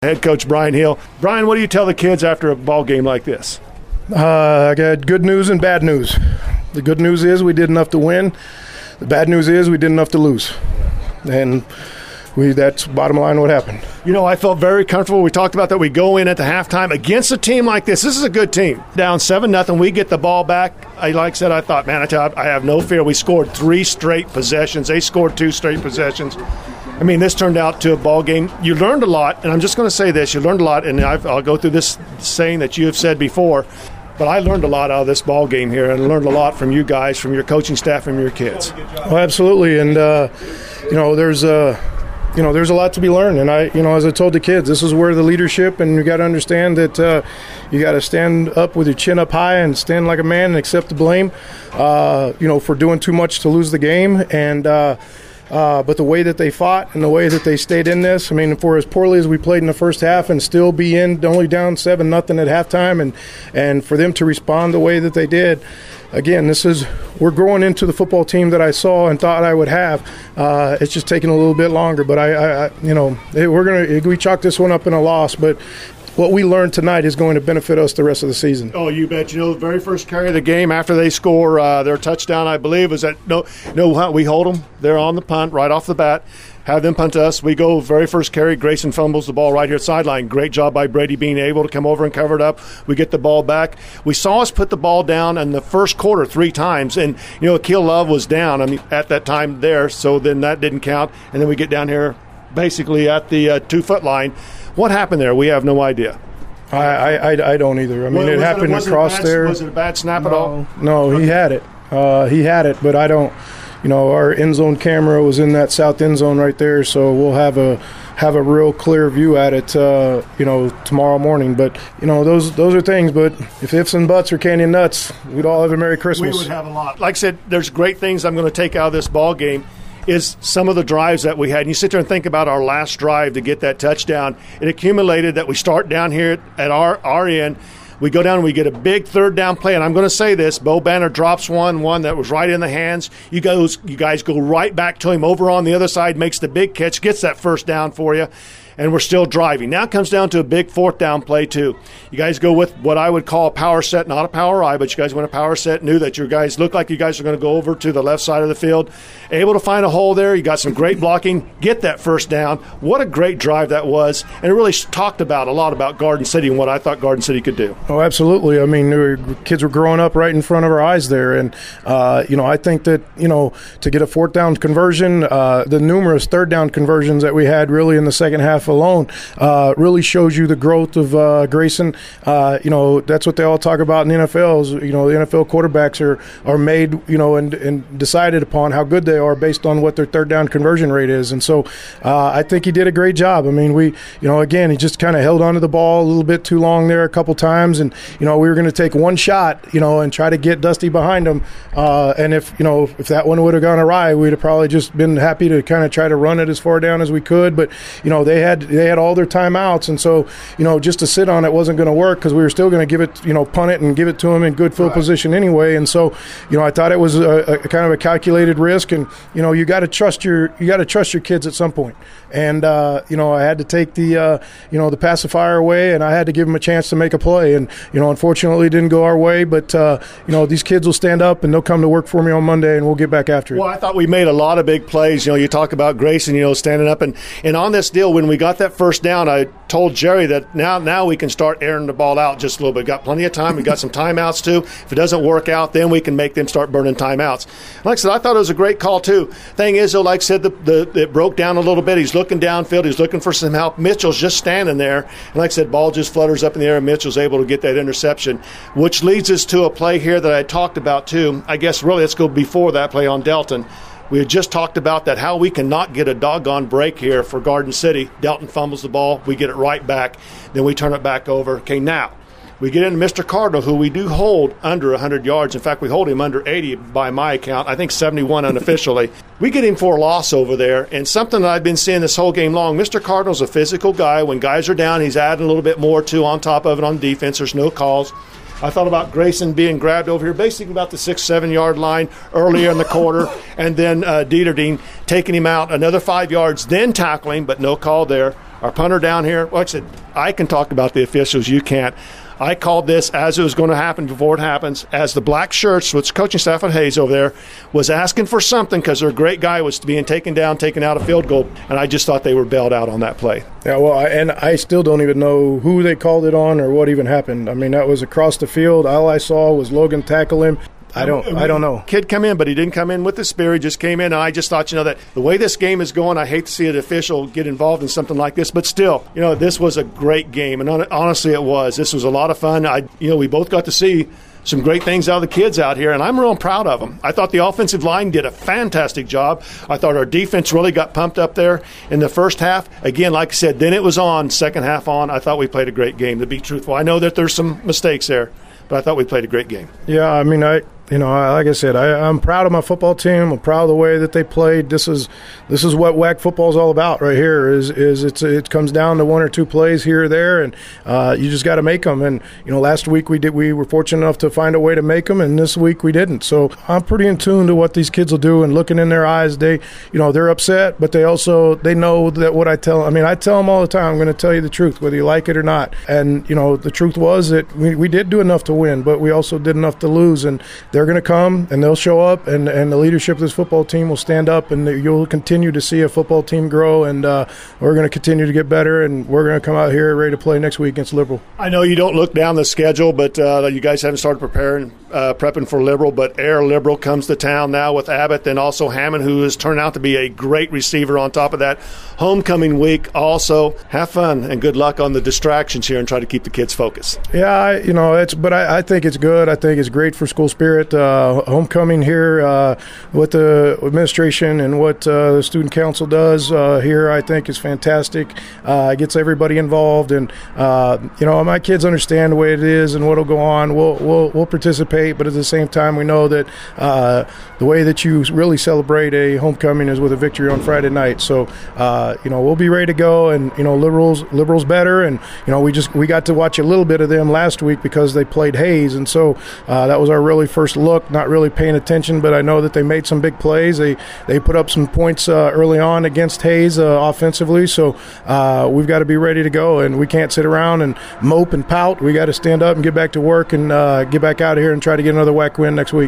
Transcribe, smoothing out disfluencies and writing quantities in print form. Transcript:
Head coach Brian Hill. Brian, what do you tell the kids after a ball game like this? I got good news and bad news. The good news is we did enough to win. The bad news is we did enough to lose. And that's bottom line what happened. You know, I felt very comfortable. We talked about that. We go in at the halftime against a team like this. This is a good team. Down 7-0, we get the ball back. Like I said, I thought, man, I have no fear. We scored 3 straight possessions. They scored 2 straight possessions. I mean, this turned out to a ball game. You learned a lot, and I'm just going to say this. You learned a lot, and I'll go through this saying that you have said before, but I learned a lot out of this ball game here, and learned a lot from you guys, from your coaching staff, from your kids. Oh, absolutely, and, there's a lot to be learned, and as I told the kids, this is where the leadership, and you got to understand that you got to stand up with your chin up high and stand like a man and accept the blame, for doing too much to lose the game, and but the way that they fought and the way that they stayed in this, I mean, for as poorly as we played in the first half and still be only down 7-0 at halftime, and for them to respond the way that they did, again, we're growing into the football team that I saw and thought I would have. It's just taking a little bit longer, but we chalk this one up in a loss, but what we learned tonight is going to benefit us the rest of the season. Oh, you bet. You know, the very first carry of the game after they score their touchdown, I believe, is that we hold them. They're on the punt right off the bat. Have them punt to us. We go very first carry. Grayson fumbles the ball right here at sideline. Great job by Brady being able to come over and cover it up. We get the ball back. We saw us put the ball down in the first quarter 3 times, and Akil Love was down. I mean, at that time there, so then that didn't count. And then we get down here basically at the 2-foot line. What happened there? We have no idea. I don't either. I mean, it happened across there. Was it a bad snap at all? No, okay. He had it. But I don't. Our end zone camera was in that south end zone right there, so we'll have a real clear view at it, tomorrow morning. But those are things. But if ifs and buts are candy and nuts, we'd all have a Merry Christmas. We would have a lot. Like I said, there's great things I'm going to take out of this ball game. Is some of the drives that we had. And you sit there and think about our last drive to get that touchdown. It accumulated that we start down here at our end. We go down and we get a big 3rd down play. And I'm going to say this, Bo Banner drops one that was right in the hands. You guys go right back to him over on the other side, makes the big catch, gets that 1st down for you. And we're still driving. Now it comes down to a big 4th down play, too. You guys go with what I would call a power set, not a power I, but you guys went a power set, knew that your guys looked like you guys are going to go over to the left side of the field. Able to find a hole there. You got some great blocking. Get that 1st down. What a great drive that was. And it really talked a lot about Garden City and what I thought Garden City could do. Oh, absolutely. I mean, kids were growing up right in front of our eyes there. And, I think that, to get a 4th down conversion, the numerous 3rd down conversions that we had really in the second half alone really shows you the growth of Grayson. That's what they all talk about in the NFL. Is, the NFL quarterbacks are made, and decided upon how good they are based on what their 3rd down conversion rate is. And so I think he did a great job. I mean, he just kind of held onto the ball a little bit too long there a couple times, and we were going to take one shot, and try to get Dusty behind him. And if that one would have gone awry, we'd have probably just been happy to kind of try to run it as far down as we could. But they had all their timeouts, and so just to sit on it wasn't going to work because we were still going to give it, punt it and give it to him in good field position anyway. And so I thought it was a kind of a calculated risk, and you got to trust your kids at some point. And I had to take the pacifier away, and I had to give them a chance to make a play. And unfortunately, it didn't go our way. But these kids will stand up and they'll come to work for me on Monday, and we'll get back after it. Well, I thought we made a lot of big plays. You talk about Grayson, standing up, and on this deal when we got that 1st down, I told Jerry that now we can start airing the ball out just a little bit. Got plenty of time. We got some timeouts too. If it doesn't work out, then we can make them start burning timeouts. Like I said, I thought it was a great call too. Thing is, though, like I said, it broke down a little bit. He's looking downfield. He's looking for some help. Mitchell's just standing there. And like I said, ball just flutters up in the air, and Mitchell's able to get that interception, which leads us to a play here that I talked about too. I guess really let's go before that play on Delton. We had just talked about that, how we cannot get a doggone break here for Garden City. Delton fumbles the ball. We get it right back. Then we turn it back over. Okay, now we get into Mr. Cardinal, who we do hold under 100 yards. In fact, we hold him under 80 by my account. I think 71 unofficially. We get him for a loss over there, and something that I've been seeing this whole game long, Mr. Cardinal's a physical guy. When guys are down, he's adding a little bit more, too, on top of it on defense. There's no calls. I thought about Grayson being grabbed over here, basically about the 6-7 yard line earlier in the quarter, and then Dieterding taking him out another 5 yards, then tackling, but no call there. our punter down here. Like I said, I can talk about the officials. You can't. I called this as it was going to happen before it happens, as the black shirts, which coaching staff at Hayes over there, was asking for something because their great guy was being taken out a field goal, and I just thought they were bailed out on that play. Yeah, well, and I still don't even know who they called it on or what even happened. I mean, that was across the field. All I saw was Logan tackle him. I don't know. Kid come in, but he didn't come in with the spear. He just came in, and I just thought, that the way this game is going, I hate to see an official get involved in something like this. But still, this was a great game, and honestly, it was. This was a lot of fun. We both got to see some great things out of the kids out here, and I'm real proud of them. I thought the offensive line did a fantastic job. I thought our defense really got pumped up there in the first half. Again, like I said, then it was on, second half on. I thought we played a great game, to be truthful. I know that there's some mistakes there, but I thought we played a great game. Yeah, I mean, like I said, I'm proud of my football team. I'm proud of the way that they played. This is what WAC football is all about right here. It comes down to one or two plays here or there, and you just got to make them. And last week we were fortunate enough to find a way to make them, and this week we didn't. So I'm pretty in tune to what these kids will do, and looking in their eyes, they're upset, but they know that what I tell. I mean, I tell them all the time, I'm going to tell you the truth, whether you like it or not. And the truth was that we did do enough to win, but we also did enough to lose, and they're going to come and they'll show up, and the leadership of this football team will stand up, and you'll continue to see a football team grow, and we're going to continue to get better, and we're going to come out here ready to play next week against Liberal. I know you don't look down the schedule, but you guys haven't started prepping for Liberal, but Air Liberal comes to town now with Abbott, and also Hammond, who has turned out to be a great receiver on top of that. Homecoming week also. Have fun and good luck on the distractions here, and try to keep the kids focused. Yeah, I think it's good. I think it's great for school spirit. Homecoming here with the administration and what the student council does here, I think is fantastic. It gets everybody involved, and my kids understand the way it is and what'll go on. We'll participate, but at the same time, we know that the way that you really celebrate a homecoming is with a victory on Friday night. So we'll be ready to go, and Liberals better, and we got to watch a little bit of them last week because they played Hayes, and so that was our really first look. Not really paying attention, but I know that they made some big plays. They put up some points early on against Hayes offensively, so we've got to be ready to go, and we can't sit around and mope and pout. We got to stand up and get back to work and get back out of here and try to get another WAC win next week.